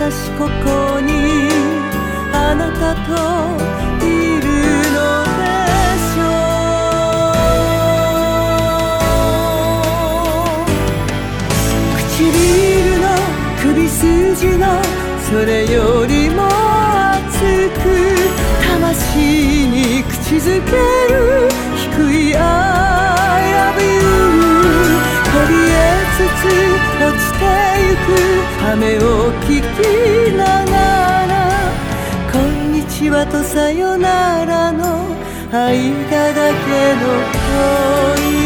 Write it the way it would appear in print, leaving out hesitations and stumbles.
私ここにあなたといるのでしょう。唇の首筋のそれよりも熱く魂に口づける低い I love you 飛びえつつ落ちてゆく雨を聞きながらこんにちはとさよならの間だけの恋